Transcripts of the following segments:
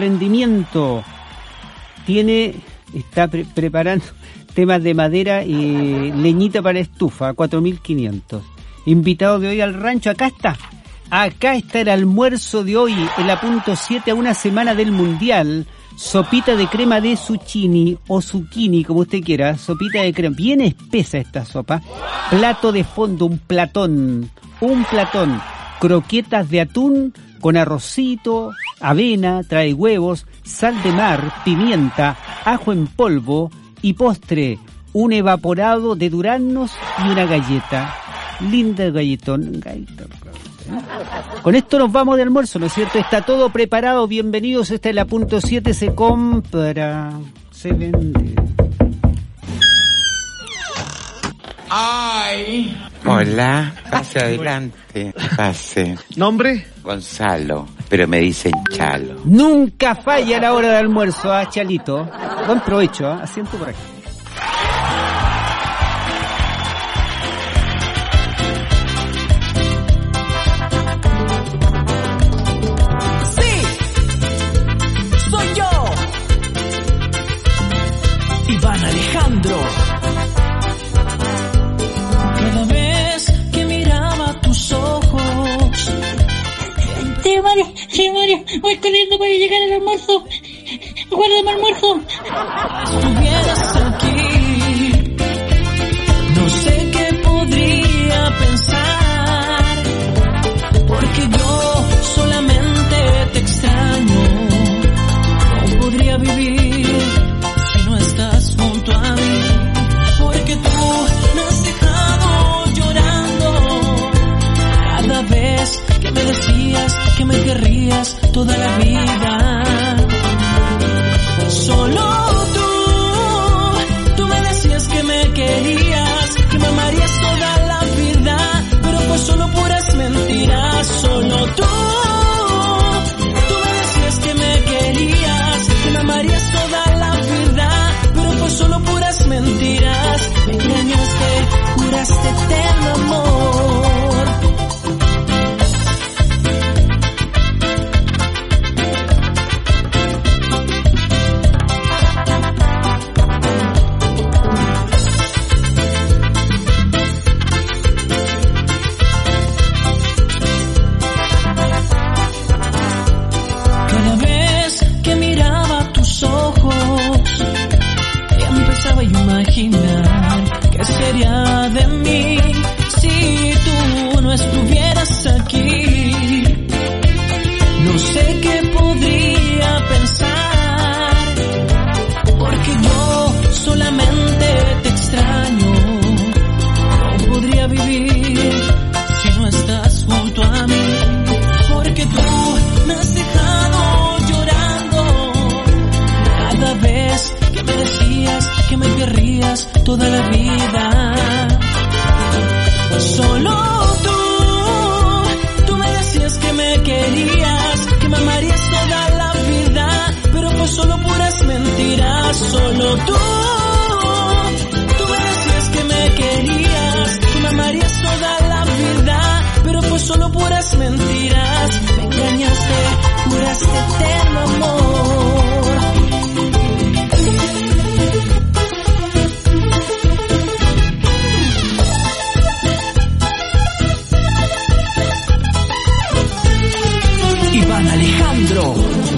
emprendimiento. Está preparando temas de madera y leñita para estufa, 4.500. Invitado de hoy al rancho, acá está el almuerzo de hoy, en la punto 7 a una semana del Mundial. Sopita de crema de zucchini o zucchini, como usted quiera, sopita de crema, bien espesa esta sopa. Plato de fondo, un platón. Croquetas de atún con arrocito, avena, trae huevos, sal de mar, pimienta, ajo en polvo y postre, un evaporado de duraznos y una galleta. Linda galletón. Con esto nos vamos de almuerzo, ¿no es cierto? Está todo preparado, bienvenidos, esta es la punto 7, se compra, se vende. ¡Ay! Hola, pase adelante, pase. ¿Nombre? Gonzalo, pero me dicen Chalo. Nunca falla la hora de almuerzo, Chalito. Buen provecho, asiento por aquí. Sí, soy yo, Iván Alejandro. Cada vez que miraba tus ojos. Sí, Mario, voy corriendo para llegar al almuerzo. Guárdame almuerzo. Estuvieras aquí, no sé qué podría pensar, porque yo solamente te extraño. No podría vivir si no estás junto a mí, porque tú me has dejado llorando cada vez que me decías que me querrías toda la vida. Solo tú me decías que me querías, que me amarías toda la vida, pero fue solo puras mentiras. Solo tú me decías que me querías, que me amarías toda la vida, pero fue solo puras mentiras. Me engañaste, juraste eterno amor. ¿Qué sería de mí si tú no estuvieras aquí? No sé qué podría pensar, porque yo solamente te extraño. No podría vivir si no estás junto a mí, porque tú me has dejado llorando cada vez que me decías que me querrías toda la vida. Solo tú me decías que me querías, que me amarías toda la vida, pero fue solo puras mentiras. Solo tú me decías que me querías, que me amarías toda la vida, pero fue solo puras mentiras. Me engañaste, juraste eterno amor. Iván Alejandro.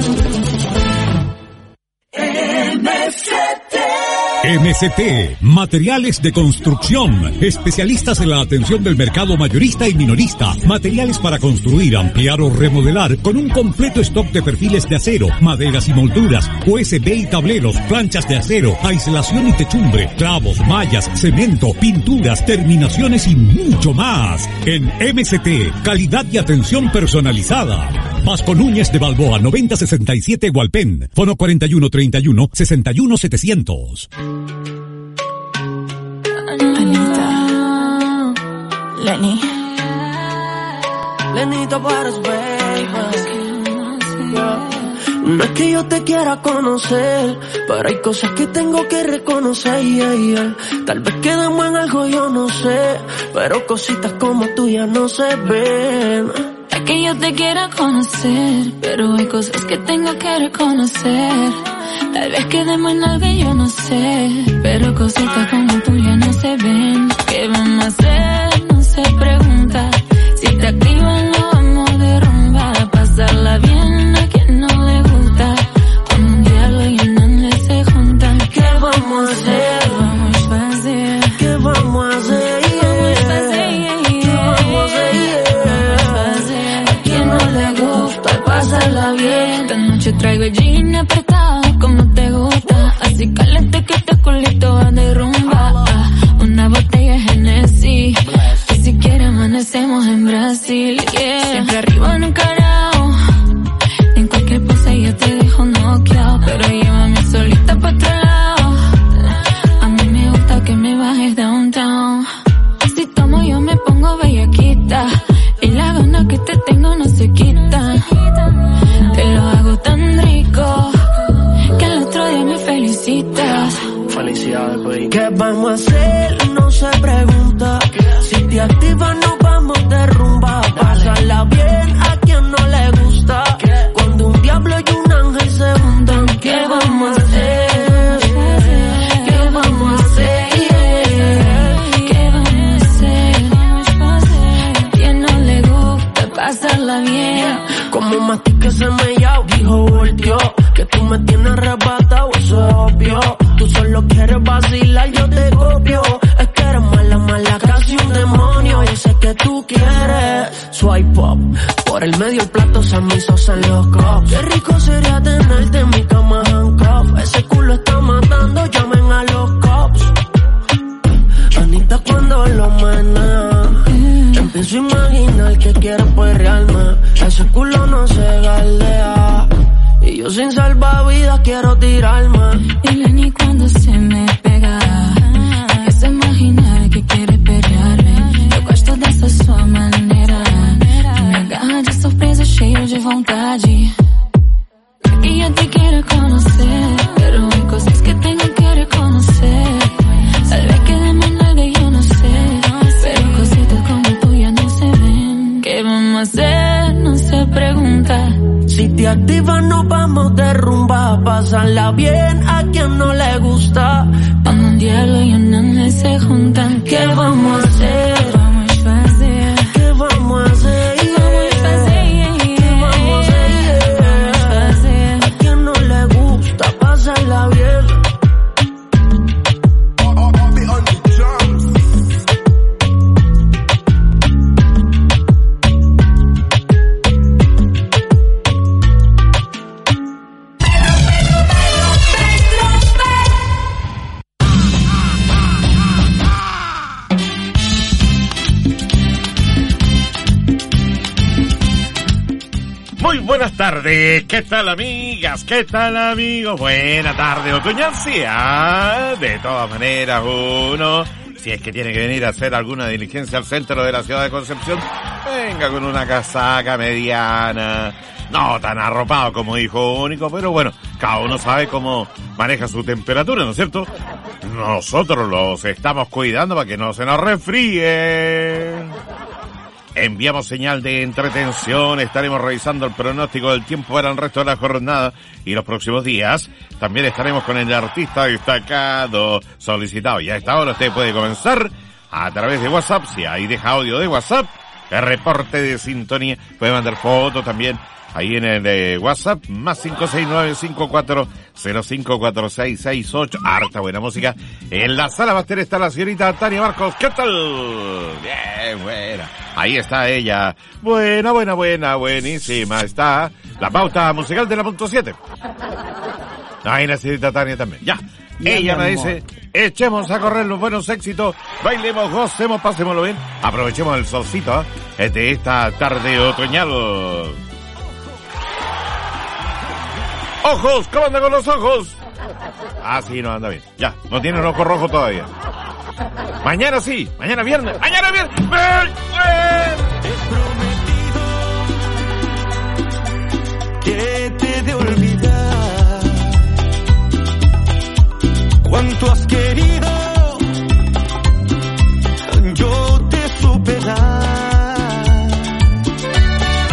MCT, materiales de construcción, especialistas en la atención del mercado mayorista y minorista, materiales para construir, ampliar o remodelar, con un completo stock de perfiles de acero, maderas y molduras, USB y tableros, planchas de acero, aislación y techumbre, clavos, mallas, cemento, pinturas, terminaciones y mucho más. En MCT, calidad y atención personalizada. Vasco Núñez de Balboa, 9067 Hualpén, fono 4131-61700. Anita, Lenito para su baby. No es que yo te quiera conocer, pero hay cosas que tengo que reconocer. Tal vez quedamos en algo, yo no sé, pero cositas como tuyas no se ven. gusta que yo te quiera conocer, pero hay cosas que tengo que reconocer. Tal vez quedemos en algo y yo no sé, pero cositas como tú ya no se ven. ¿Qué vamos a hacer? No se pregunta. Si te activan lo vamos de rumba, pasarla bien a quien no le gusta. Cuando un diablo y un ángel se juntan, ¿qué vamos a hacer? ¿Qué vamos a hacer? ¿Qué vamos a hacer? Pasarla bien. Esta noche traigo el jean apretado como te gusta, así caliente que este culito va de rumba. Una botella de Genesis y si quieres amanecemos en Brasil, yeah. Siempre arriba en un carao, en cualquier pose yo te dejo noqueado, pero llévame solita pa' otro lado. A mí me gusta que me bajes downtown. Si tomo yo me pongo bellaquita y la gana que te tengo no se quita. Te lo hago tan rico que al otro día me felicitas. Felicidades, baby. ¿Qué vamos a hacer? No se pregunta. Si te activas nos vamos de rumba. Pasarla bien a quien no le gusta. Cuando un diablo y un ángel se juntan, ¿qué vamos a hacer? ¿Qué vamos a hacer? ¿Qué vamos a hacer? A quien no le gusta pasarla bien. Como un mastique se me llao, dijo volteó. Que tú me tienes arrebatado, eso es obvio. Tú solo quieres vacilar, yo te copio. Es que eres mala, mala, casi un demonio. Yo sé que tú quieres swipe up. Por el medio el plato se me hizo en los cups. Qué rico sería tenerte en mi cama handcuff. Ese culo está matando, llamen a los cops. Anita cuando lo menea, empiezo a imaginar que quiero perrearme. Ese culo no se galdea y yo sin salvavidas quiero tirarme. Y Lenny cuando se me pega, empiezo a imaginar que quiere perrearme. Eu gosto dessa sua maneira, que me agarra de surpresa, cheio de vontade. Y yo te quiero conocer, pero hay cosas que tengo que reconocer. Tal vez quedemos en algo y yo no sé, pero cositas como tú ya no se ven. ¿Qué vamos a hacer? No se pregunta. Si te activas nos vamos de rumba, pasarla bien a quien no le gusta. Cuando un diablo y un ángel se juntan, ¿qué vamos a hacer? ¿Qué vamos a hacer? ¿Qué vamos a hacer? ¿Qué vamos a hacer? A quien no le gusta pasarla bien. Muy buenas tardes, ¿qué tal amigas? ¿Qué tal amigos? Buena tarde, otoñal sea. De todas maneras, uno, si es que tiene que venir a hacer alguna diligencia al centro de la ciudad de Concepción, venga con una casaca mediana, no tan arropado como hijo único, pero bueno, cada uno sabe cómo maneja su temperatura, ¿no es cierto? Nosotros los estamos cuidando para que no se nos resfríe. Enviamos señal de entretención, estaremos revisando el pronóstico del tiempo para el resto de la jornada y los próximos días. También estaremos con el artista destacado solicitado. Y a esta hora usted puede comenzar a través de WhatsApp, si ahí deja audio de WhatsApp, el reporte de sintonía, puede mandar fotos también ahí en el WhatsApp, más 569-5405-4668. Harta buena música. En la sala máster está la señorita Tania Marcos. ¿Qué tal? Bien, buena. Ahí está ella. Buenísima. Está la pauta musical de la punto 7. Ahí la señorita Tania también. Ya. Ella me dice, echemos a correr los buenos éxitos, bailemos, gocemos, pasémoslo bien, aprovechemos el solcito de esta tarde otoñal. ¡Ojos! ¿Cómo anda con los ojos? Ah, sí, no anda bien. Ya, no tiene el ojo rojo todavía. Mañana sí, mañana viernes. Que te de olvidar cuánto has querido, yo te supe dar.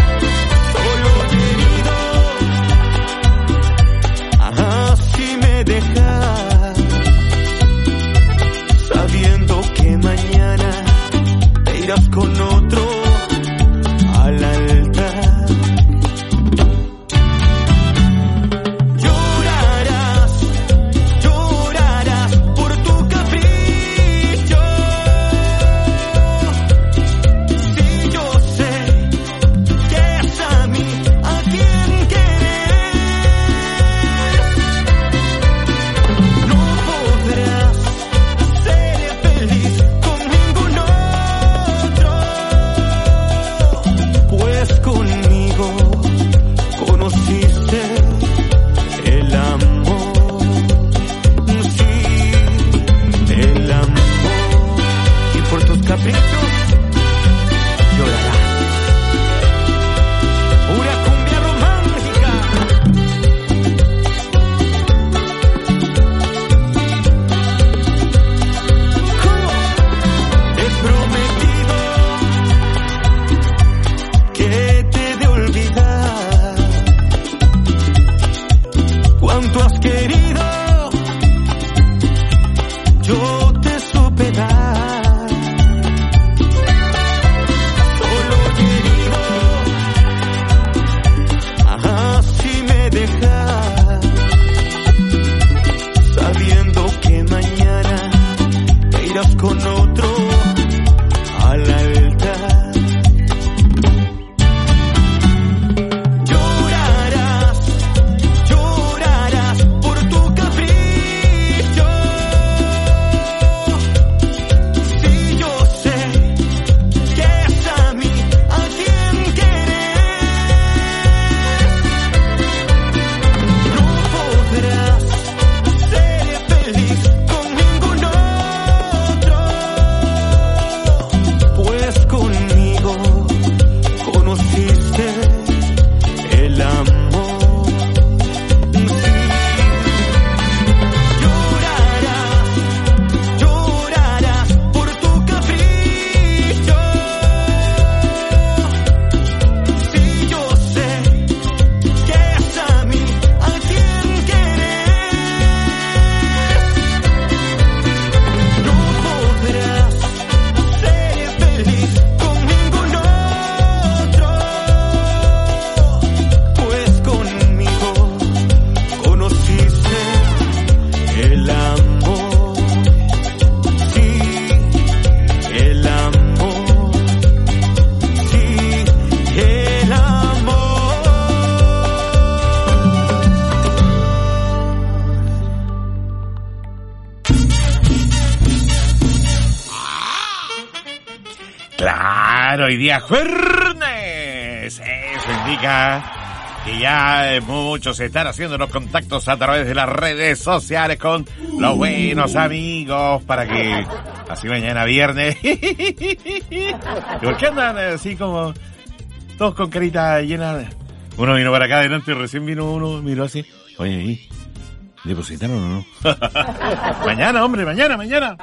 Claro, hoy día jueves. Eso indica que ya muchos están haciendo los contactos a través de las redes sociales con los buenos amigos para que así mañana viernes. ¿Y por qué andan así como todos con carita llena? Uno vino para acá adelante y recién vino uno, miró así. Oye, ¿y depositaron o no? Mañana, hombre, mañana.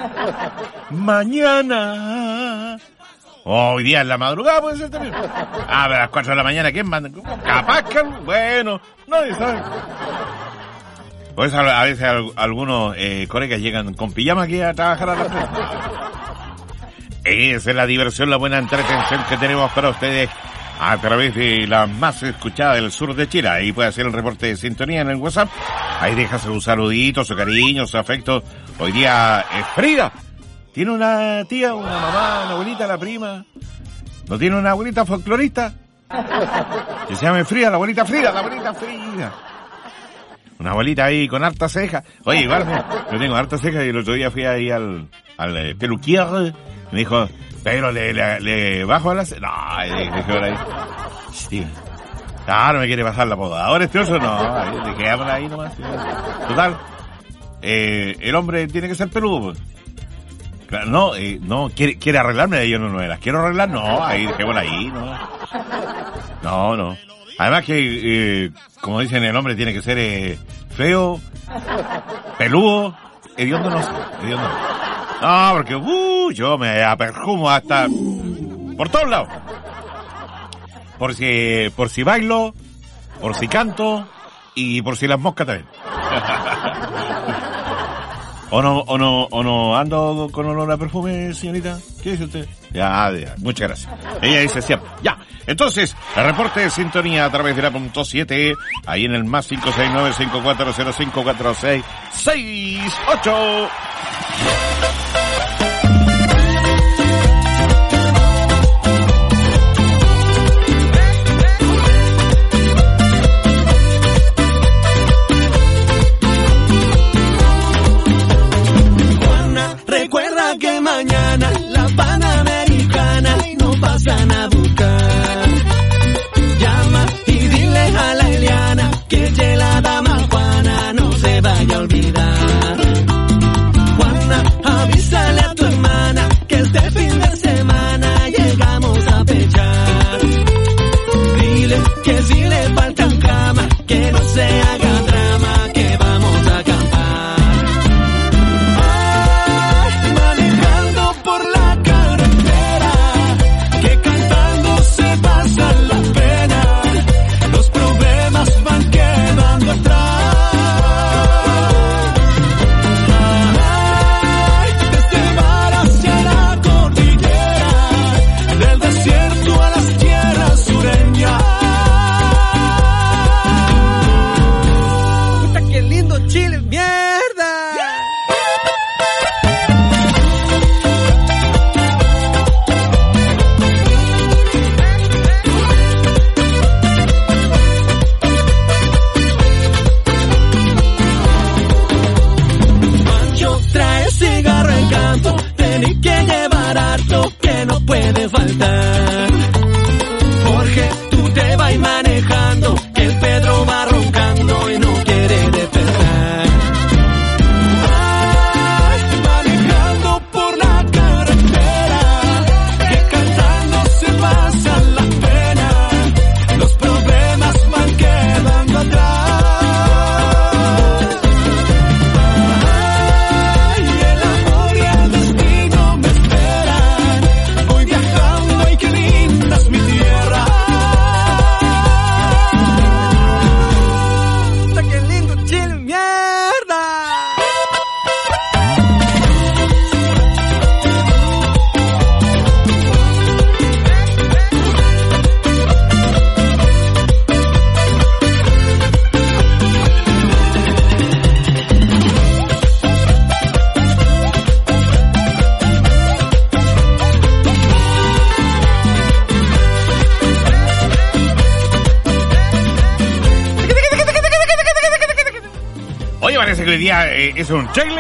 Mañana. Hoy día en la madrugada puede ser también. A las 4 de la mañana, ¿quién manda? Capaz que, bueno, nadie sabe. Por eso a veces algunos colegas llegan con pijama aquí a trabajar a la empresa. Esa es la diversión, la buena entretención que tenemos para ustedes a través de la más escuchada del sur de Chile. Ahí puede hacer el reporte de sintonía en el WhatsApp. Ahí deja sus saluditos, su cariño, su afecto. Hoy día es Frida. ¿Tiene una tía, una mamá, una abuelita, la prima? ¿No tiene una abuelita folclorista? Que se llame Frida, la abuelita Frida. Una abuelita ahí con harta ceja. Oye, igual, mira, yo tengo harta ceja y el otro día fui ahí al peluquier. Me dijo, pero le bajo a la ceja. No, dije ahora ahí. Steven. No me quiere pasar la podadora este oso, no. Dejémosla ahí nomás. Total. El hombre tiene que ser peludo, pues. Claro, no, quiere arreglarme, yo no las quiero arreglar, no, ahí dejémosla ahí, no. Además que, como dicen, el hombre tiene que ser feo, peludo, hediondo no sé, hediondo no, porque yo me aperjumo hasta por todos lados, por si bailo, por si canto y por si las moscas también. ¿O no ando con olor a perfume, señorita? ¿Qué dice usted? Ya, muchas gracias. Ella dice siempre. Ya. Entonces, el reporte de sintonía a través de la .7, ahí en el más 569-5405-4668. Recuerda que mañana la Panamericana nos pasan a buscar. Llama y dile a la Eliana que la dama Juana no se vaya a olvidar. Juana, avísale a tu hermana que este fin de semana llegamos a pechar. Dile que si le faltan cama, que no se haga drama, que vamos a acampar. Faltar. Jorge, tú te vas manejando, que el Pedro va roncando y no quiere despertar. Ay, manejando por la carretera, que cantando se pasan las penas, los problemas van quedando atrás. Ay, el amor y el destino me esperan. Voy viajando y qué linda es mi tierra. ¡Qué lindo Chile, mierda! Oye, parece que hoy día es un chaile.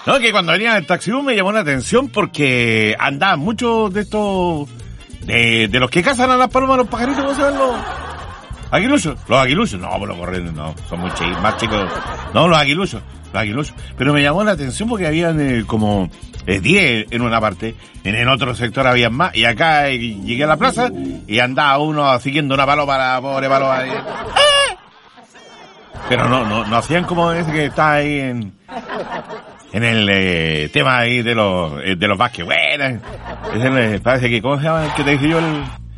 No, que cuando venía en el taxibús me llamó la atención porque andaban muchos de estos... De los que cazan a las palomas, los pajaritos, ¿cómo se llaman los aguiluchos? Los aguiluchos, no, pues los corrientes no, son muy más chicos. No, los aguiluchos. Pero me llamó la atención porque habían como 10 en una parte, en el otro sector habían más, y acá llegué a la plaza y andaba uno siguiendo una paloma, la pobre paloma. Pero no hacían como ese que está ahí en el tema ahí de los Vázquez. Bueno, ese parece que, ¿cómo se llama el que te dije yo?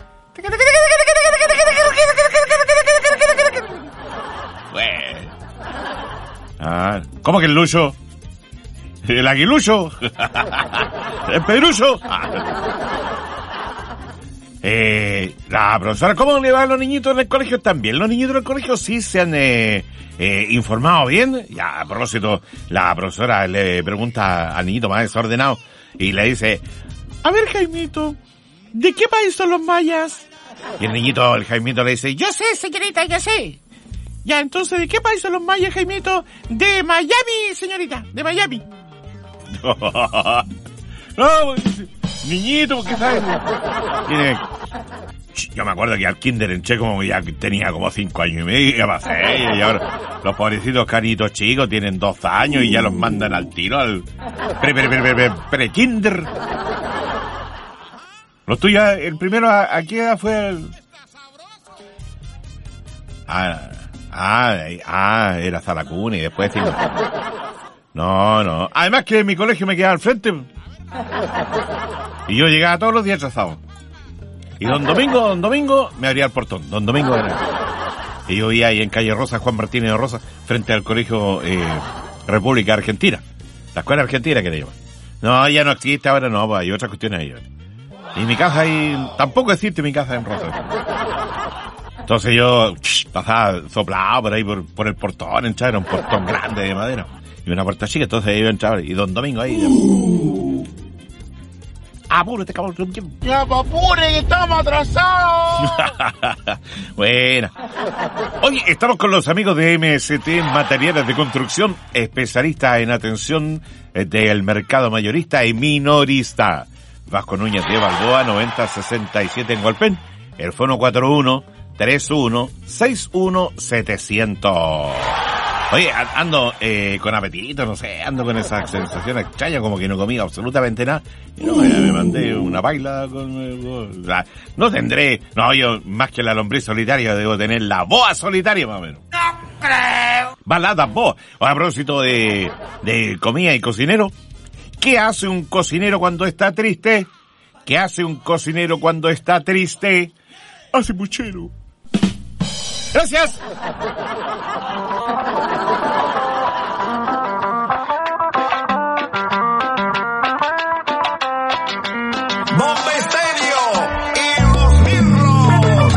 Bueno. Ah, ¿cómo que el lucho? ¿El aguilucho? ¿El pedrucho? La profesora, ¿cómo le va a los niñitos en el colegio? También los niñitos en el colegio sí se han informado bien. Ya, a propósito, la profesora le pregunta al niñito más desordenado y le dice: a ver, Jaimito, ¿de qué país son los mayas? Y el Jaimito le dice: yo sé, señorita, yo sé. Ya, entonces, ¿de qué país son los mayas, Jaimito? De Miami, señorita, de Miami. No, niñito, porque sabes. Yo me acuerdo que al kinder entré como ya tenía como 5 años y medio, ya pasé, y ahora los pobrecitos canitos chicos tienen 2 años y ya los mandan al tiro, al pre-kinder. Los tuyos, el primero, ¿a qué edad fue el...? Era Zalacuna y después... No. Además que mi colegio me quedaba al frente. Y yo llegaba todos los días atrasado. Y don Domingo me abría el portón. Don Domingo era... Y yo vivía ahí en calle Rosa, Juan Martínez de Rosa, frente al colegio República Argentina. La escuela argentina que le llaman. No, ya no existe ahora, no, pues hay otras cuestiones ahí. Y mi casa ahí... Tampoco existe mi casa en Rosa. Entonces yo pasaba soplado por ahí por el portón, entraba, era un portón grande de madera. Y una puerta chica, entonces iba a entrar, y don Domingo ahí... ¡Apúrate, cabrón! ¡Ya, apure, que estamos atrasados! Buena. Hoy estamos con los amigos de MST Materiales de Construcción, especialistas en atención del mercado mayorista y minorista. Vasco Núñez de Balboa, 9067 en Hualpén. El fono 41-31-61-700. Oye, ando con apetito, no sé, ando con esa sensación extraña, como que no comí absolutamente nada. Y no, me mandé una baila con... no tendré... No, yo más que la lombriz solitaria debo tener la boa solitaria, más o menos. ¡No creo! Balada boa. A propósito de comida y cocinero, ¿qué hace un cocinero cuando está triste? ¿Qué hace un cocinero cuando está triste? Hace puchero. ¡Gracias! ¡Bomba Estéreo y los Mirros!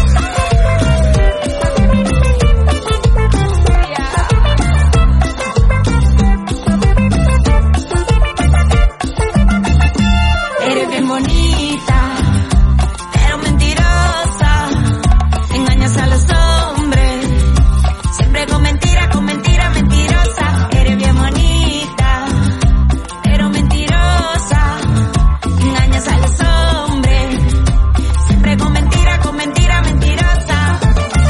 Eres bien bonita, pero mentirosa. Engañas a los hombres, siempre con mentira, mentirosa. Eres bien bonita, pero mentirosa. Engañas a los hombres, siempre con mentira, mentirosa.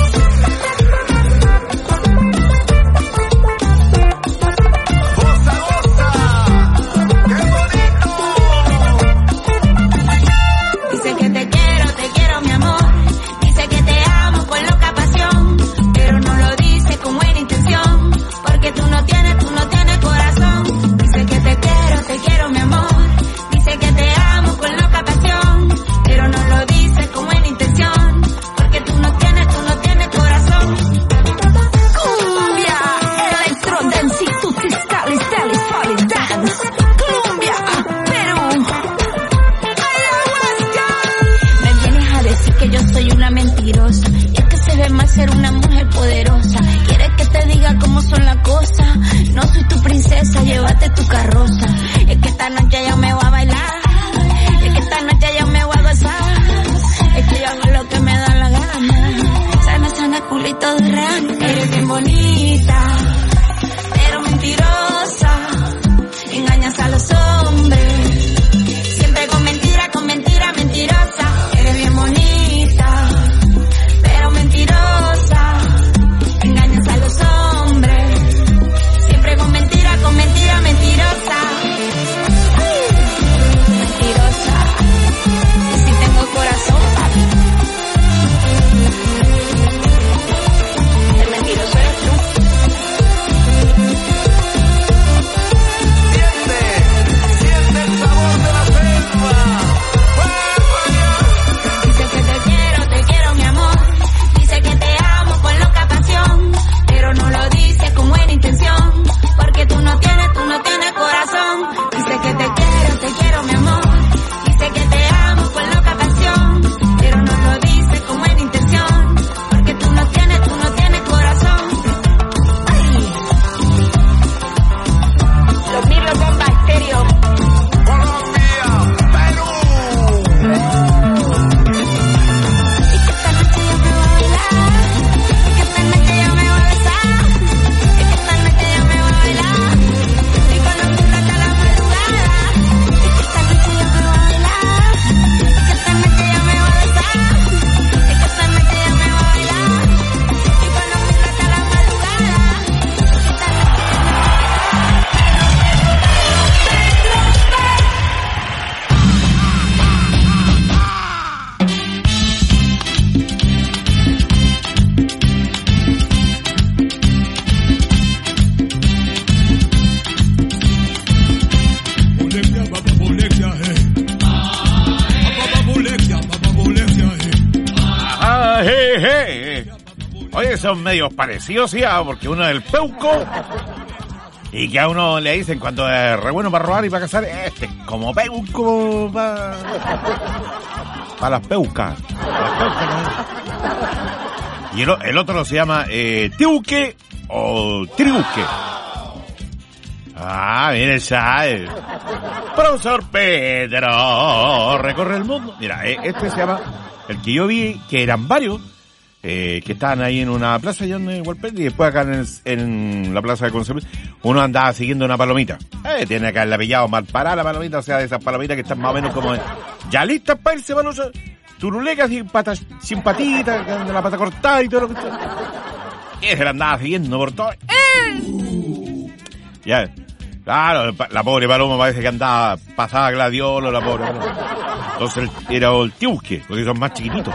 ¡Goza, goza! ¡Qué bonito! Dice que te quiero mi amor. Dice que te amo con loca pasión, pero no lo dice con buena intención, porque tú no tienes corazón. Dice que te quiero mi amor. Dice que te amo con loca pasión, pero no lo dice con buena intención, porque tú no tienes corazón. Cumbia, electro dance, tutti scali, falling dance. Cumbia, Perú. Me vienes a decir que yo soy una mentirosa, y es que se ve mal ser una mujer poderosa. Quieres que te diga cómo son las cosas, no soy tu princesa, llévate tu carroza. Es que esta noche yo me voy a bailar, es que esta noche yo me voy a gozar, es que yo hago lo que me da la gana. Sana, culito de rana. Eres bien bonita, pero mentirosa. Oye, son medios parecidos, ¿sí? Porque uno es el peuco. Y que a uno le dicen cuando es re bueno para robar y para cazar, este es como peuco para las peucas. Y el otro se llama tiuque o triuque. Ah, mire, sabe. Profesor Pedro recorre el mundo. Mira, este se llama, el que yo vi, que eran varios, que estaban ahí en una plaza allá en Hualpén, y después acá en la plaza de Concepción, uno andaba siguiendo una palomita. Tiene que haberla pillado mal parada la palomita, o sea, de esas palomitas que están más o menos como ya listas para irse, manosa. Turulecas sin patitas, de la pata cortada y todo lo que está. Y se la andaba siguiendo por todo. Ya, claro, la pobre paloma parece que andaba pasada gladiolo, la pobre paloma. Entonces era el tiusque, porque son más chiquititos.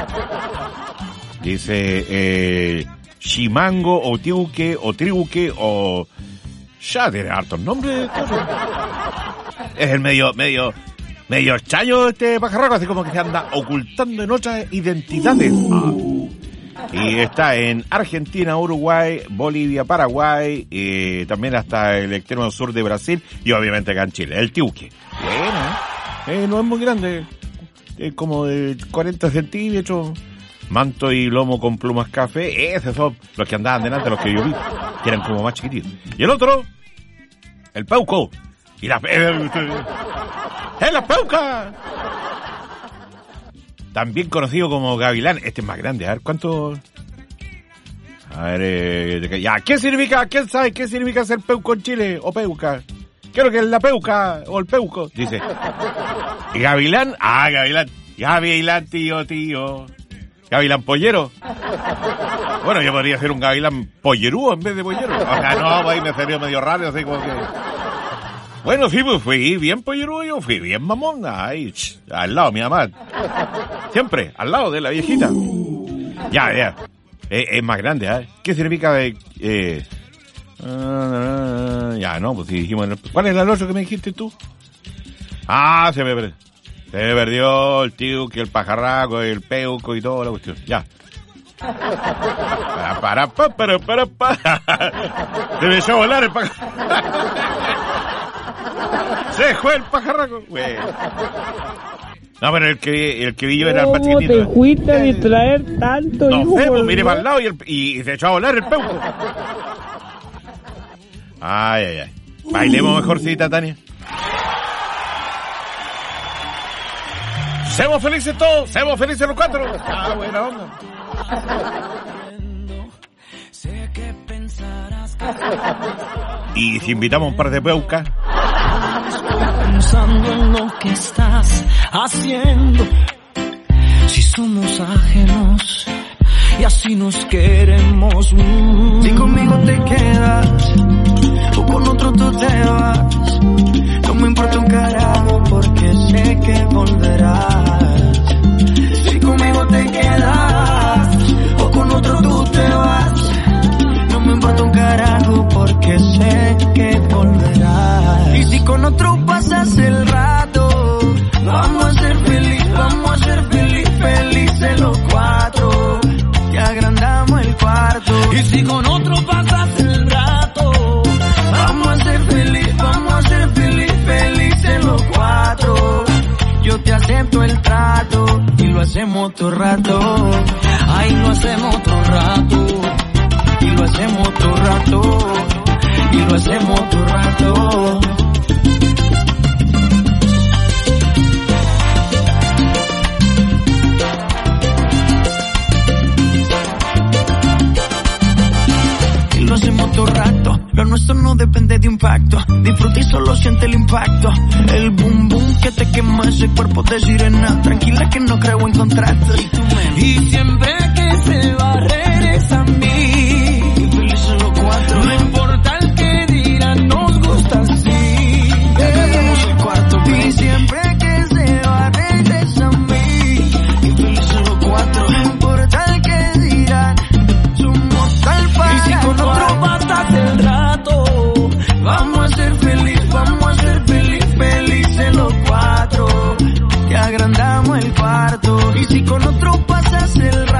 Dice, chimango, o tiuque, o triuque, o... Ya tiene hartos nombres. Es el medio extraño este pajarraco, así como que se anda ocultando en otras identidades. Y está en Argentina, Uruguay, Bolivia, Paraguay, también hasta el extremo sur de Brasil y obviamente acá en Chile, el tiuque. Bueno, no es muy grande, es como de 40 centímetros, manto y lomo con plumas café. Esos son los que andaban delante, los que yo vi, que eran como más chiquititos. Y el otro, el peuco. Y la peuca. También conocido como gavilán. Este es más grande. A ver, ¿cuánto? A ver, ya. ¿Qué significa? ¿Quién sabe qué significa ser peuco en Chile? O peuca. Creo que es la peuca o el peuco. Dice. ¿Y gavilán? Ah, gavilán. Gavilán, tío. Gavilán pollero. Bueno, yo podría ser un gavilán pollerúo en vez de pollero. O sea, no, ahí me salió medio raro, así como que... Bueno, sí, pues fui bien pollerudo, yo fui bien mamón, ahí, al lado de mi mamá. Siempre, al lado de la viejita. Ya. Es más grande, ¿eh? ¿Qué significa ya, no, pues si dijimos... ¿Cuál es el otro que me dijiste tú? Ah, se me perdió el tío, que el pajarraco, el peuco y toda la cuestión. Ya. Para. Se me echó a volar el pajarraco. Se fue el pajarraco, güey. No, pero el que vi yo era el más chiquitito. ¿Cómo te fuiste a distraer tanto, no hijo? No sé, pues mire para el lado y se echó a volar el peuco. Ay. Bailemos mejorcita, Tania. Seamos felices todos, seamos felices los cuatro. Ah, buena onda. Y si invitamos un par de peucas. Estoy pensando en lo que estás haciendo. Si somos ajenos y así nos queremos. Si conmigo te quedas o con otro tú te vas, no me importa un carajo porque sé que volverás. Si conmigo te quedas o con otro tú te vas, no me importa un carajo porque sé que volverás. Y si con otro pasas el rato, vamos a ser felices los cuatro, que agrandamos el cuarto. Y si con otro pasas el rato, vamos a ser felices los cuatro. Yo te acepto el trato y lo hacemos todo rato. Ay, lo hacemos todo rato. Y lo hacemos todo rato. Y lo hacemos todo rato. Y lo hacemos todo rato. Lo nuestro no depende de impacto. Disfruta y solo siente el impacto. El boom boom que te quema ese cuerpo de sirena. Tranquila que no creo en contratos. Y siempre que se va regresa a mí. Y felices los cuatro. No importa el que dirán, nos gusta así. Ya ganamos el cuarto. Y siempre que se va regresa a mí. Y felices los cuatro. No importa el que dirán, somos tal para. Y si con otro pasas el rato, vamos a ser felices los cuatro, que agrandamos el cuarto. Y si con otro pasas el rato,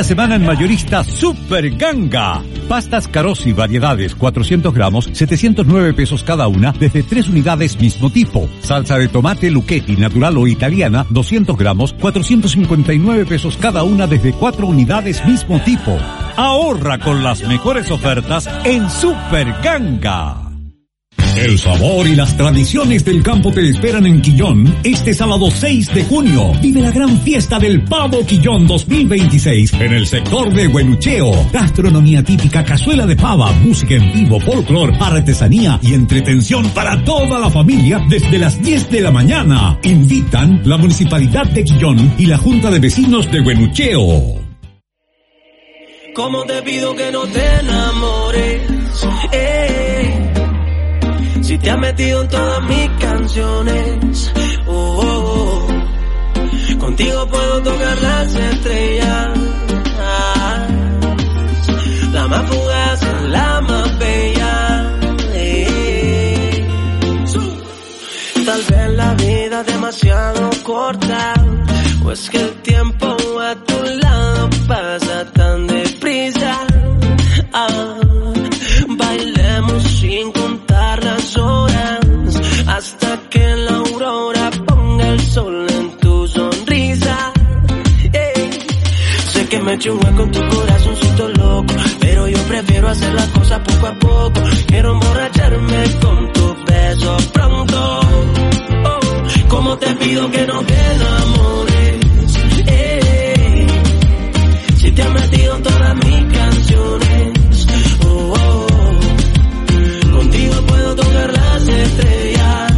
Esta semana en mayorista Super Ganga. Pastas Carosi variedades 400 gramos, 709 pesos cada una, desde 3 unidades mismo tipo. Salsa de tomate Lucchetti natural o italiana 200 gramos, 459 pesos cada una, desde 4 unidades mismo tipo. Ahorra con las mejores ofertas en Super Ganga. El sabor y las tradiciones del campo te esperan en Quillón este sábado 6 de junio. Vive la gran fiesta del Pavo Quillón 2026 en el sector de Huenucheo. Gastronomía típica, cazuela de pava, música en vivo, folclor, artesanía y entretención para toda la familia desde las 10 de la mañana. Invitan la Municipalidad de Quillón y la Junta de Vecinos de Huenucheo. ¿Cómo te pido que no te enamores? Si te has metido en todas mis canciones, contigo puedo tocar las estrellas, la más fugaz, la más bella. Tal vez la vida es demasiado corta, o es que el tiempo a tu lado pasa tan deprisa. Bailemos sin contar las horas hasta que la aurora ponga el sol en tu sonrisa. Sé que me eché un hueco en tu corazoncito loco, pero yo prefiero hacer las cosas poco a poco. Quiero emborracharme con tus besos pronto. ¿Cómo te pido que no te enamores? Si te has metido en todas mis canciones, contigo puedo tocar las estrellas,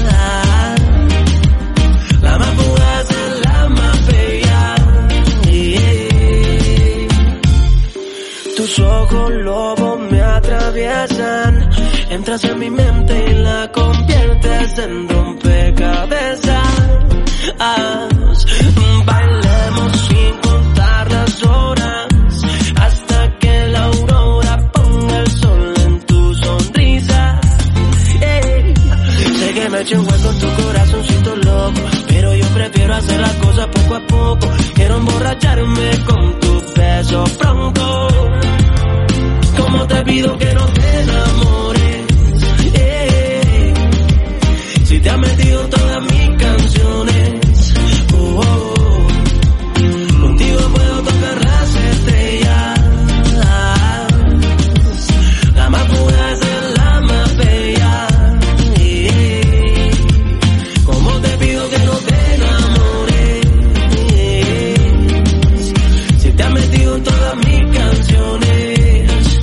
la más fugaz es la más bella. Tus ojos lobos me atraviesan, entras en mi mente y la conviertes en rompecabezas. Bailemos sin contar las horas hasta que la aurora ponga el sol en tu sonrisa. Sé que me eché un hueco en tu corazoncito loco, pero yo prefiero hacer las cosas poco a poco. Quiero emborracharme con tus besos pronto. ¿Cómo te pido que no te enamores? Si te has metido en todas mis canciones, contigo puedo tocar las estrellas, la más fugaz es la más bella. ¿Cómo te pido que no te enamores? Si te has metido en todas mis canciones,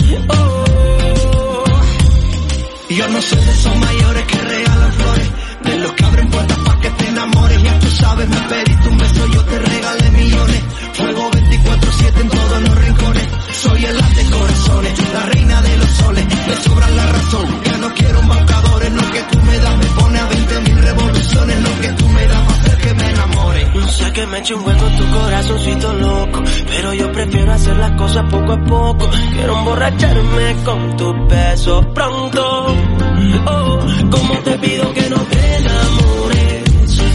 yo no soy de esos mayores que regalan flores, de los que abren puertas pa' que te enamores. Ya tú sabes, me pediste un beso, yo te regalé millones. Fuego 24/7 en todos los rincones. Soy el as de corazones, la reina de los soles. Me sobra la razón, ya no quiero embaucadores. Lo que tú me das me pone a 20.000 revoluciones. Lo que tú me das va a hacer que me enamore. No sé que me eche un hueco en tu corazoncito loco, pero yo prefiero hacer las cosas poco a poco. Quiero emborracharme con tus besos pronto. ¿Cómo te pido que no te enamores?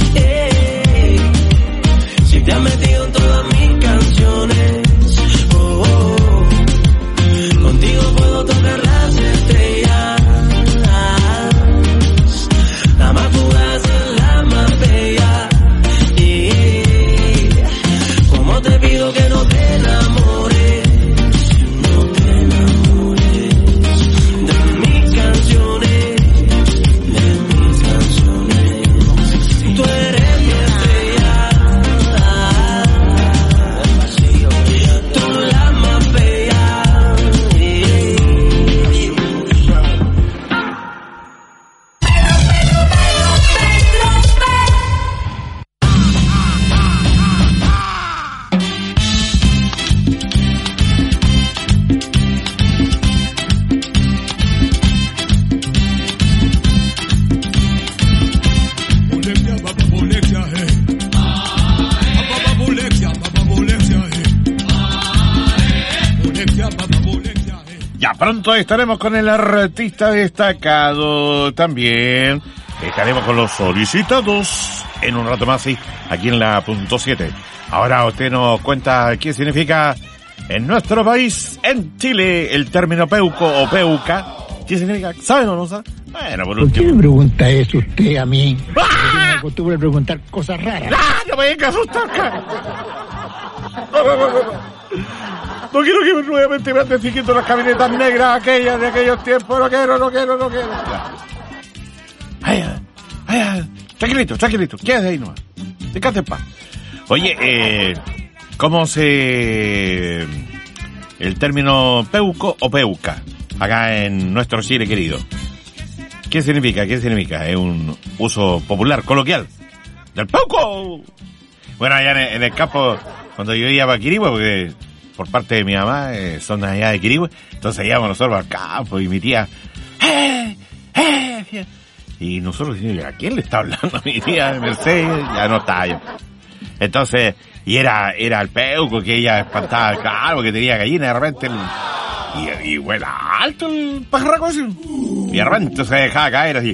Si te has metido en todas mis canciones, contigo puedo tocar las estrellas, la más fugaz es la más bella. ¿Cómo te pido que no te enamores? No te enamores de mis canciones. Tú eres mi estrella, tú la más bella. Ya pronto estaremos con el artista destacado también. Estaremos con los solicitados en un rato más, sí, aquí en la .7. Ahora usted nos cuenta qué significa En nuestro país, en Chile, el término peuco o peuca, ¿qué significa? ¿Saben o no saben? Bueno, por ¿Por qué último. me pregunta eso usted a mí? ¡Ah! Tiene la costumbre de preguntar cosas raras. ¡Ah! ¡No me venga a asustar, cara! No quiero que nuevamente me anden siguiendo las camionetas negras aquellas de aquellos tiempos. No quiero. Ya. Ay, tranquilito. Quédate ahí nomás. Descansa en paz. Oye, ¿cómo se... el término peuco o peuca acá en nuestro Chile querido? ¿Qué significa? Es un uso popular, coloquial del peuco. Bueno, allá en el campo, cuando yo iba a Quirihue, porque por parte de mi mamá son allá de Quirihue, entonces íbamos nosotros al campo y mi tía, y nosotros decíamos, ¿a quién le está hablando a mi tía Mercedes? Ya no está yo. Entonces, y era el peuco que ella espantaba, claro, que tenía gallina, de repente y bueno, alto el pajarraco ese, y de repente se dejaba caer así.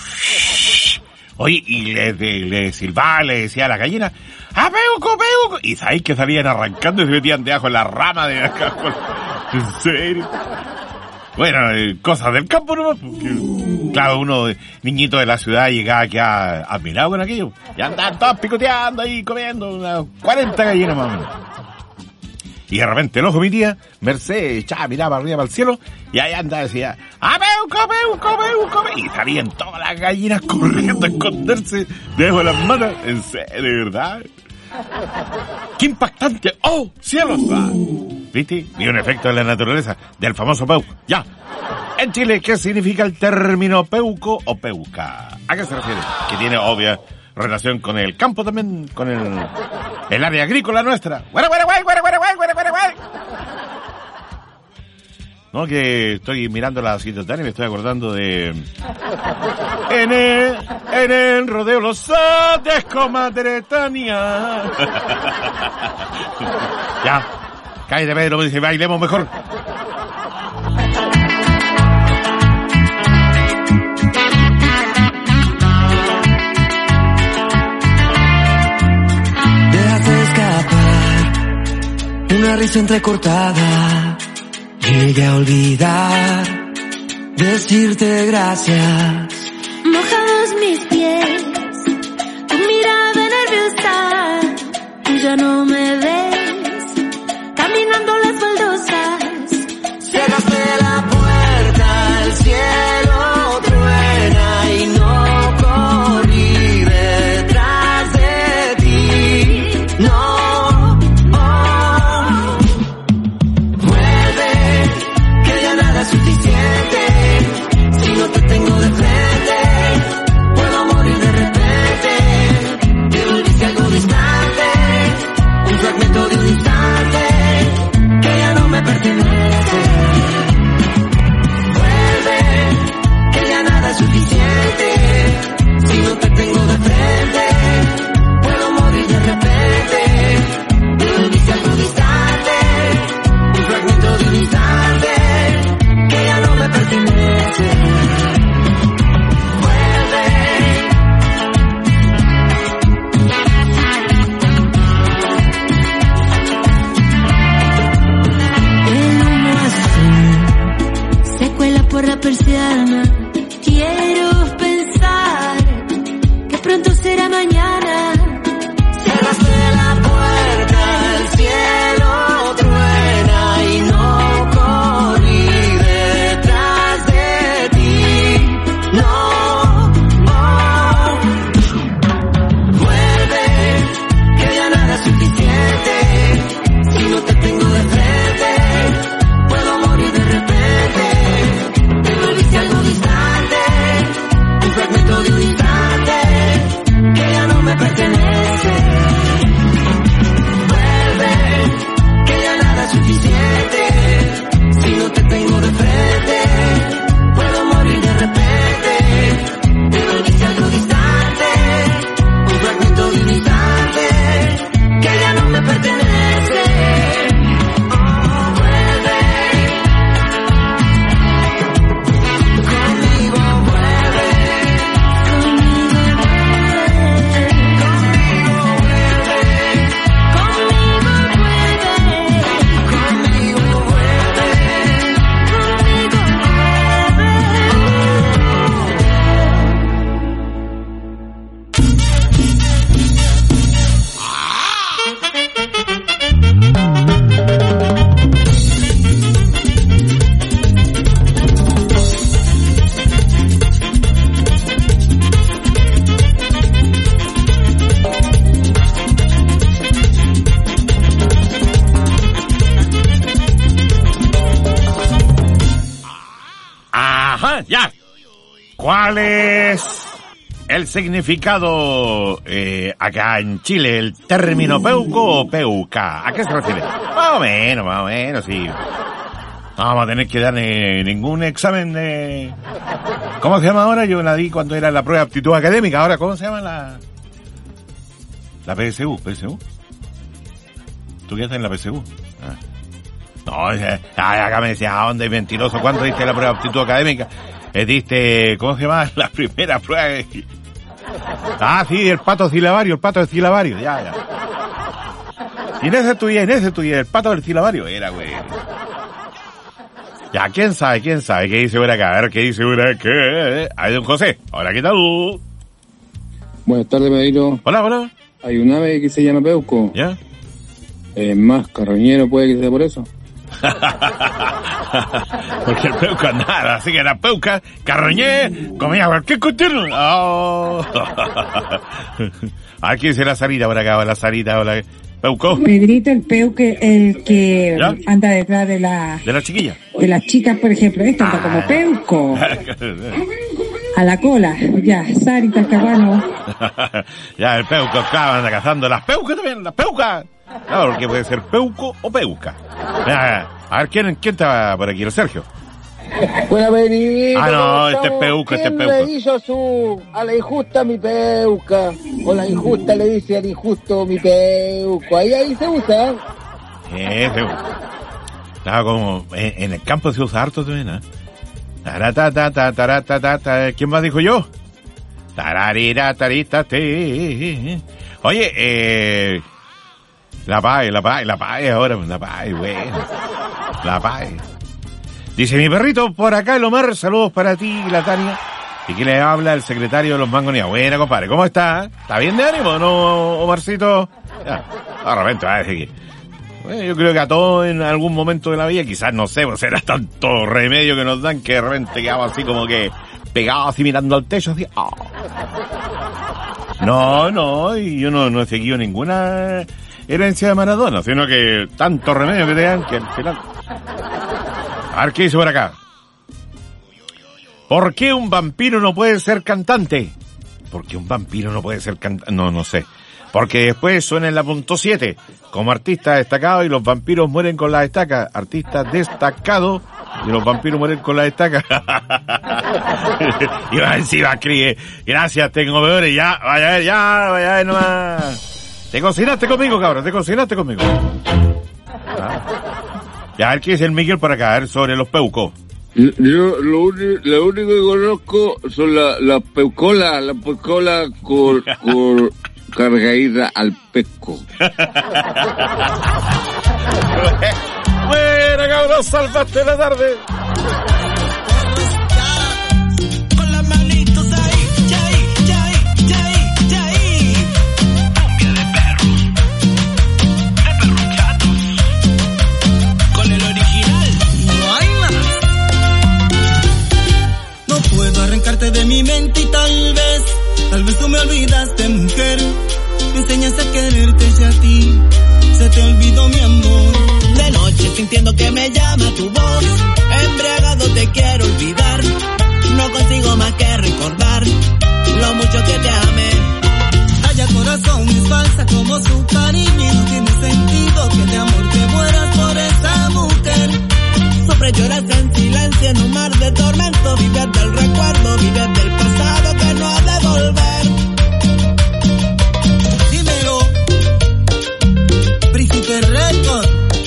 Oye, y le silbaba, le decía a la gallina, ¡ah, peuco! Y sabéis que salían arrancando y se metían debajo en la rama de la cama. ¿En serio? Bueno, cosas del campo nomás, porque, claro, uno, niñito de la ciudad, llegaba aquí admirado con aquello. Y andaban todos picoteando ahí, comiendo unas 40 gallinas más o menos. Y de repente el ojo de mi tía, Mercedes, miraba arriba para el cielo, y ahí andaba y decía, ¡ah, peuco! Y salían todas las gallinas corriendo a esconderse debajo de las manos. En serio, de verdad. ¡Qué impactante! ¡Oh, cielos! ¿Viste? Y un efecto de la naturaleza, del famoso peuco. Ya. En Chile, ¿qué significa el término peuco o peuca? ¿A qué se refiere? Que tiene obvia relación con el campo también, con el área agrícola nuestra. No, que estoy mirando la situación y me estoy acordando de... En el rodeo los Andes, comadre Tania. Ya, cállate, Pedro, me dice, bailemos mejor. Déjate escapar una risa entrecortada. Llegué a olvidar decirte gracias. Mojados mis pies, tu mirada nerviosa, tú ya no me ves, caminando las baldosas. Cerraste la puerta, el cielo truena y no corrí detrás de ti, no. Suficiente, si no te tengo de frente, puedo morir de repente, te volviste algo distante, un ¿Cuál es el significado acá en Chile, el término peuco o peuca? ¿A qué se refiere? Más o menos, sí. No vamos a tener que dar ningún examen de... ¿Cómo se llama ahora? Yo la di cuando era la prueba de aptitud académica. Ahora, ¿cómo se llama la PSU? ¿PSU? ¿Tú qué estás en la PSU? Ah. No, acá me decías, ¿a dónde, mentiroso? ¿Cuándo diste la prueba de aptitud académica? Diste, ¿cómo se llama? La primera prueba. Sí, el pato de silabario, ya. Y en ese estudié, el pato del silabario era, güey. Ya, ¿quién sabe? ¿Qué dice por acá? A ver, ¿qué dice por acá? Ahí, don José. Hola, ¿qué tal? Buenas tardes, Pedrito. Hola. Hay un ave que se llama peuco. ¿Ya? Más carroñero puede que sea por eso. Porque el peuca nada, así que era peuca, carroñé, comía cualquier cuestión. Oh. Aquí dice la Sarita por acá, la Sarita, hola. Peuco. Pedrito, el peuco, el que ¿ya? Anda detrás de la chiquilla. De las chicas, por ejemplo, esta anda como peuco. A la cola, ya, Sarita, cabano. Ya, el peuco, claro, anda cazando las peucas también, las peucas. Claro, porque puede ser peuco o peuca. A ver, ¿quién está por aquí? ¿El Sergio? Buena, Benito. No, este es peuca, ¿Quién le hizo a la injusta mi peuca? O la injusta le dice al injusto mi peuco. Ahí se usa. Se usa. Claro, como en el campo se usa harto también, ¿eh? ¿Quién más dijo yo? Oye, la paz ahora, la paz, bueno. La paz. Dice mi perrito, por acá el Omar, saludos para ti y la Tania. ¿Y quién le habla? El secretario de los Mangonía. Buena, compadre, ¿cómo está? ¿Está bien de ánimo, no, Omarcito? Ya, de repente va a decir que... Bueno, yo creo que a todos en algún momento de la vida, quizás, no sé, pues será tanto remedio que nos dan que de repente quedamos así como que pegados así mirando al techo, así... Oh. No, y yo no he seguido ninguna herencia de Maradona, sino que tanto remedio que te dan que al final... A ver, ¿qué dice por acá? ¿Por qué un vampiro no puede ser cantante? ¿Por qué un vampiro no puede ser cantante? No sé. Porque después suena en la punto 7 como artista destacado y los vampiros mueren con la estaca. Artista destacado y los vampiros mueren con la estaca. Y va encima, escribe. Gracias, tengo peores. Vaya a ver nomás. Te cocinaste conmigo, cabrón, Ya, a ver qué dice el Miguel por acá, a ver, sobre los peucos. Yo lo único que conozco son las peucolas con cargadita al pesco. Buena, cabrón, salvaste la tarde. Con las manitos ahí, cumbia de perros chatos. Con el original no hay más. No puedo arrancarte de mi mente y tal vez tú me olvidaste, mujer. Me enseñaste a quererte y a ti se te olvidó mi amor. De noche sintiendo que me llama tu voz, embriagado te quiero olvidar. No consigo más que recordar lo mucho que te amé. Calla, corazón, es falsa como su cariño. No tiene sentido que de amor te mueras por esa mujer. Sufres, lloras en silencio en un mar de tormento. Vives del recuerdo, vives del pasado que no ha de volver. Dímelo, Príncipe Record.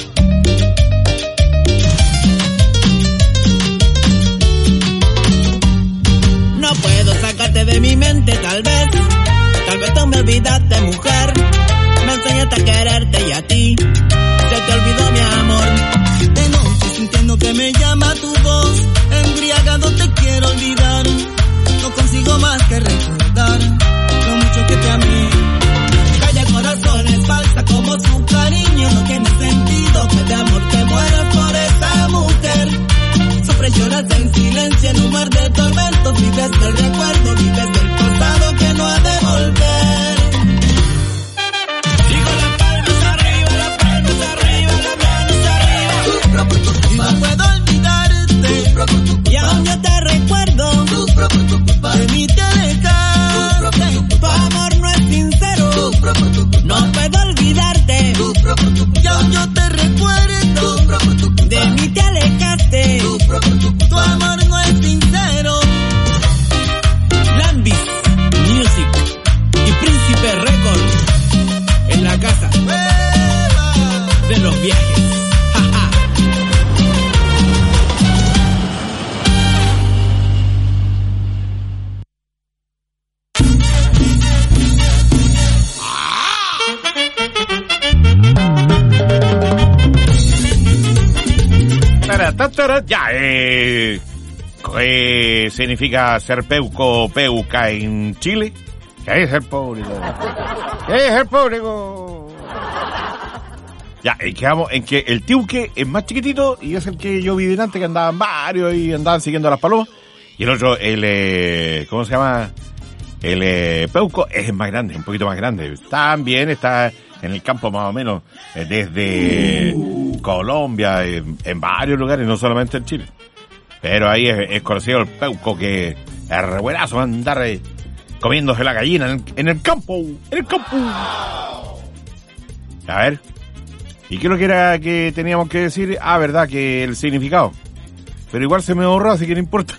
No puedo sacarte de mi mente, tal vez tú me olvidaste, mujer. Me enseñaste a quererte y a ti se te olvidó mi amor. De noche sintiendo que me llama tu voz, embriagado te quiero olvidar. No consigo más que recordar lo mucho que te amé. Calla, corazón, es falsa como su cariño. No tiene sentido que de amor te mueras por esa mujer. Sufres, lloras en silencio en un mar de tormentos. Vives del recuerdo, vives del pasado que no ha de volver. Digo las palmas arriba, las manos arriba, las manos arriba. Y no puedo olvidarte, y aún yo te recuerdo. Ya, ¿qué significa ser peuco o peuca en Chile? ¿Qué es el público? ¿Qué es el público? Ya, quedamos en que el tiuque es más chiquitito y es el que yo vi delante, que andaban varios y andaban siguiendo a las palomas. Y el otro, ¿cómo se llama? El peuco es más grande, un poquito más grande. También está en el campo más o menos, desde Colombia, en varios lugares, no solamente en Chile. Pero ahí es conocido el peuco, que es re buenazo andar comiéndose la gallina en el campo, A ver, ¿y qué es lo que era que teníamos que decir? Ah, verdad, que el significado. Pero igual se me ahorró, así que no importa.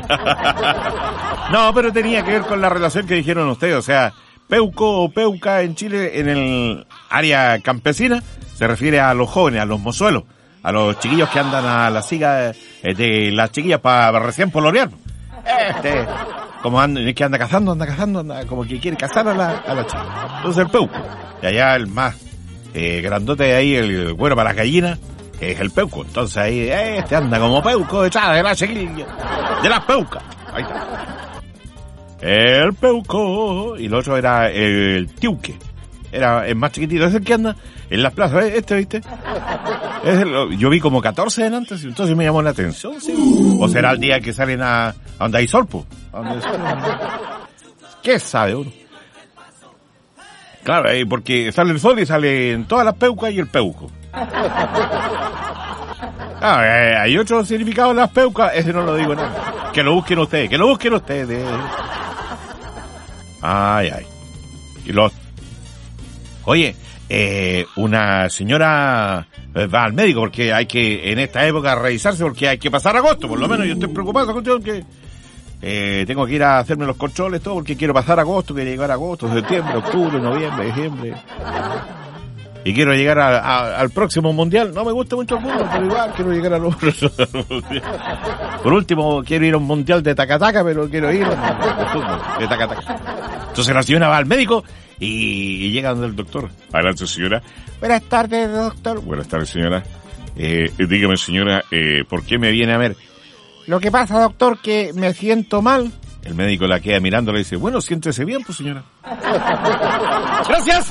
No, pero tenía que ver con la relación que dijeron ustedes, o sea, peuco o peuca en Chile, en el área campesina, se refiere a los jóvenes, a los mozuelos, a los chiquillos que andan a la siga de las chiquillas para recién pololear. Como que anda cazando, como que quiere cazar a la chica. Entonces el peuco. Y allá el más grandote de ahí, el bueno para las gallinas, es el peuco. Entonces ahí anda como peuco detrás de la chiquilla, de las peucas. Ahí está. El peuco. Y el otro era el tiuque. Es más chiquitito, es el que anda en las plazas. ¿Viste? Yo vi como 14 delante, entonces me llamó la atención, ¿sí? O será el día que salen a donde hay sol, po. ¿Qué sabe uno? Claro, porque sale el sol y salen todas las peucas y el peuco. Hay otro significado de las peucas, ese no lo digo nada. Que lo busquen ustedes, Ay. Y Oye, una señora va al médico porque hay que, en esta época, revisarse porque hay que pasar agosto, por lo menos yo estoy preocupado con que tengo que ir a hacerme los controles, todo, porque quiero pasar agosto, quiero llegar a agosto, septiembre, octubre, noviembre, diciembre. Y quiero llegar al próximo mundial. No me gusta mucho el fútbol, pero igual quiero llegar al otro. Por último, quiero ir a un mundial de tacataca, pero quiero ir al fútbol de tacataca. Entonces la señora va al médico y llega donde el doctor. Adelante, señora. Buenas tardes, doctor. Buenas tardes, señora. Dígame, señora, ¿por qué me viene a ver? Lo que pasa, doctor, que me siento mal. El médico la queda mirando y le dice, bueno, siéntese bien, pues, señora. ¡Gracias!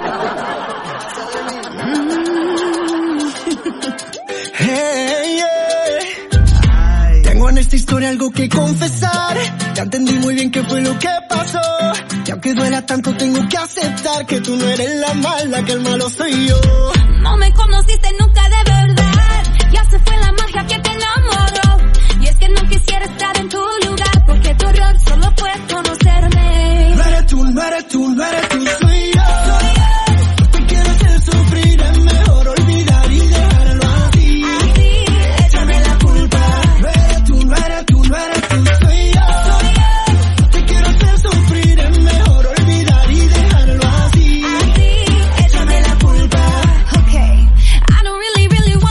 Hey, tengo en esta historia algo que confesar. Ya entendí muy bien qué fue lo que pasó. Y aunque duela tanto, tengo que aceptar que tú no eres la mala, que el malo soy yo. No me conociste nunca de verdad. Ya se fue la magia que te enamoró. Y es que no quisiera estar en tu lugar, porque tu error solo fue conocerme. No eres tú, soy yo. Te quiero hacer sufrir, es mejor olvidar y dejarlo así. Échame la culpa. No eres tú, soy yo. Te quiero hacer sufrir, es mejor olvidar y dejarlo así. Échame la culpa. Okay, I don't really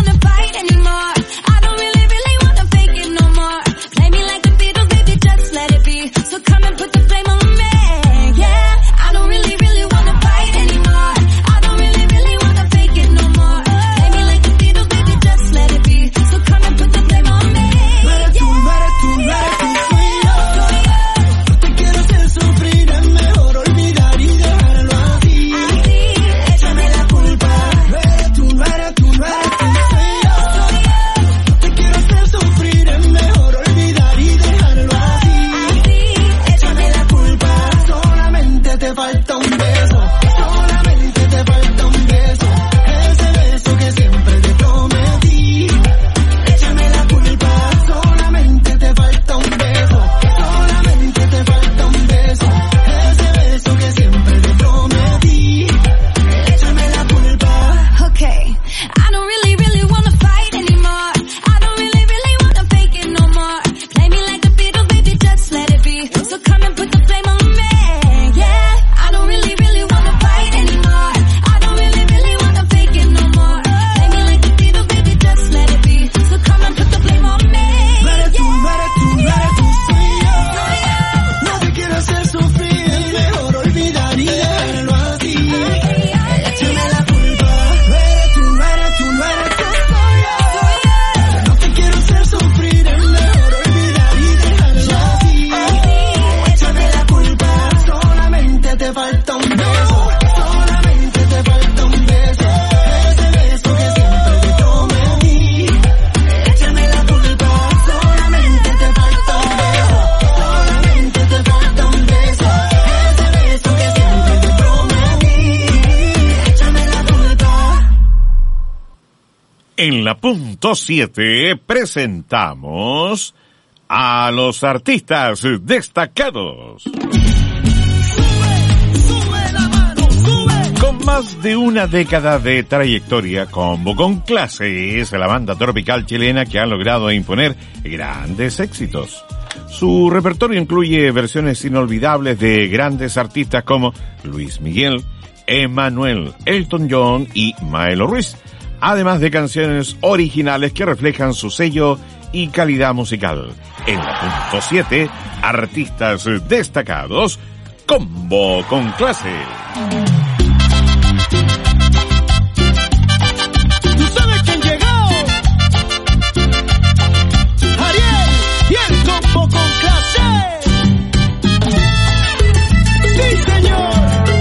En la punto 7 presentamos a los artistas destacados. Con más de una década de trayectoria, Combo con Clase es la banda tropical chilena que ha logrado imponer grandes éxitos. Su repertorio incluye versiones inolvidables de grandes artistas como Luis Miguel, Emmanuel, Elton John y Maelo Ruiz, además de canciones originales que reflejan su sello y calidad musical. En la punto 7, artistas destacados, Combo con Clase. ¿Tú sabes quién llegó? Ariel y el Combo con Clase. Sí, señor.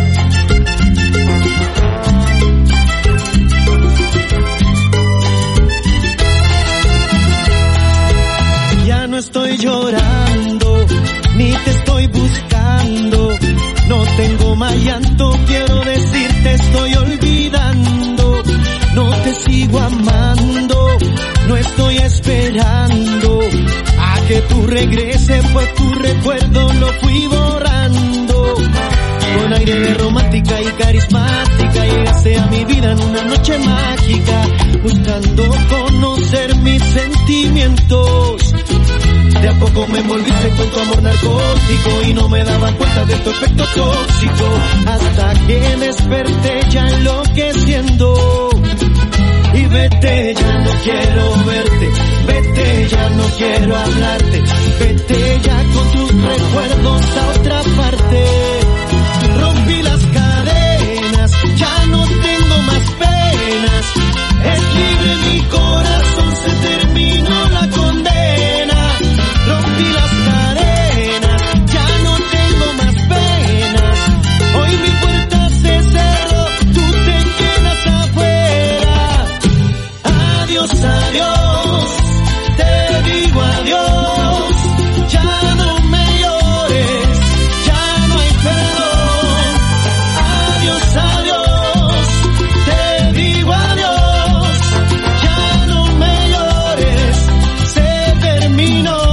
Ya no estoy llorando, ni te estoy buscando. No tengo más llanto, quiero decirte estoy olvidando. No te sigo amando, no estoy esperando a que tú regreses, pues tu recuerdo lo fui borrando. Con aire de romántica y carismática llegaste a mi vida en una noche mágica, buscando conocer mis sentimientos. De a poco me envolviste con tu amor narcótico y no me daba cuenta de tu efecto tóxico, hasta que desperté ya enloqueciendo. Y vete, ya no quiero verte, vete, ya no quiero hablarte, vete ya con tus recuerdos a otra parte. Rompí las cadenas, ya no tengo más penas, es libre mi corazón, se terminó la condena. Rompí las cadenas, ya no tengo más penas, hoy mi puerta se cerró, tú te quedas afuera. Adiós, adiós, te digo adiós, ya no me llores, ya no hay perdón. Adiós, adiós, te digo adiós, ya no me llores, se terminó.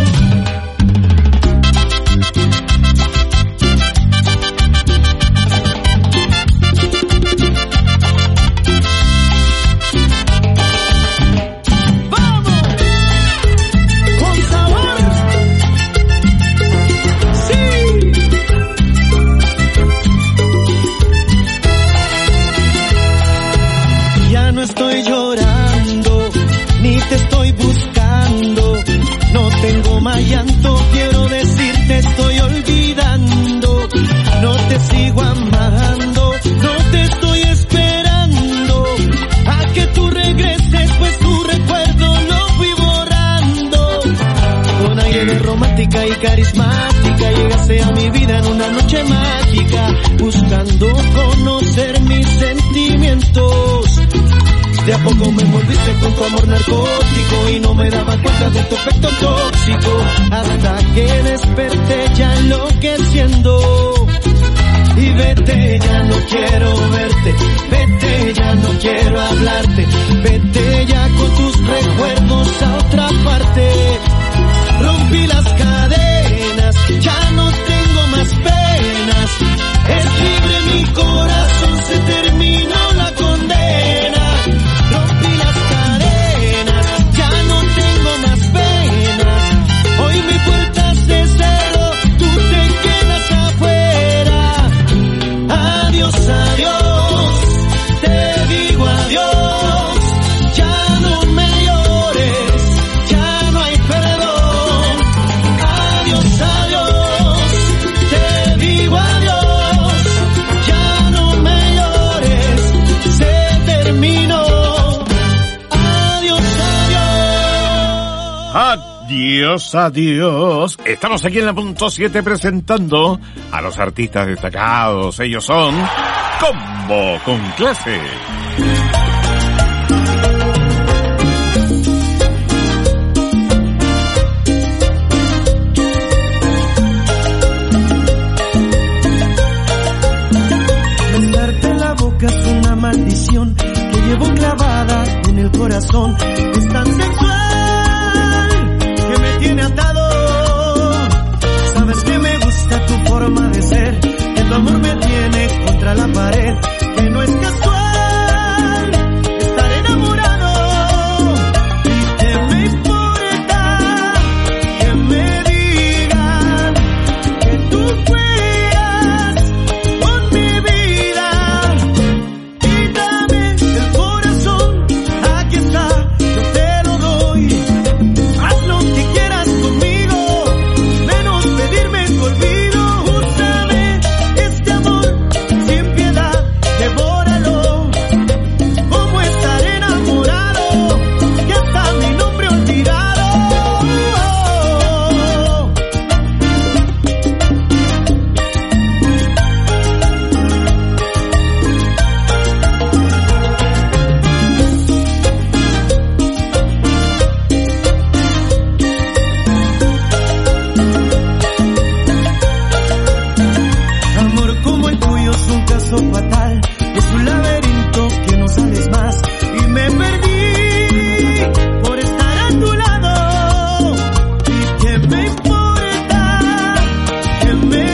Estoy llorando, ni te estoy buscando, no tengo más llanto, quiero decirte estoy olvidando. No te sigo amando, no te estoy esperando a que tú regreses, pues tu recuerdo lo fui borrando. Con aire de romántica y carismática llegaste a mi vida en una noche mágica, buscando conocer mis sentimientos. De a poco me envolviste con tu amor narcótico y no me daba cuenta de tu efecto tóxico, hasta que desperté ya enloqueciendo. Y vete, ya no quiero verte, vete, ya no quiero hablarte, vete ya con tus recuerdos a otra parte. Rompí las cadenas, ya no tengo más penas, es libre mi corazón, se terminó la condena. Rompí las cadenas, ya no tengo más penas, hoy mi puerta se cerró, tú te quedas afuera. Adiós, adiós, te digo adiós, ya no me llores, ya no hay perdón. Adiós, adiós, te digo adiós, ya no me llores, se terminó. Adiós, adiós. Estamos aquí en la punto 7 presentando a los artistas destacados. Ellos son Combo con Clase. Besarte la boca es una maldición que llevo clavada en el corazón. corazón es tan sensual que me tiene atado. Sabes que me gusta tu forma de ser, que tu amor me tiene contra la pared, que no es casual estar enamorado. ¿Y qué me importa que me digan que tú juegas con mi vida? Quítame el corazón, aquí está, yo te lo doy. Haz lo que quieras conmigo, menos pedirme tu olvido. Úsame este amor sin piedad, devóralo. Como estar enamorado, que hasta mi nombre olvidado. Amor como el tuyo es un caso fatal, es un laberinto que no sales más, y me perdí por estar a tu lado. ¿Y qué me importa que me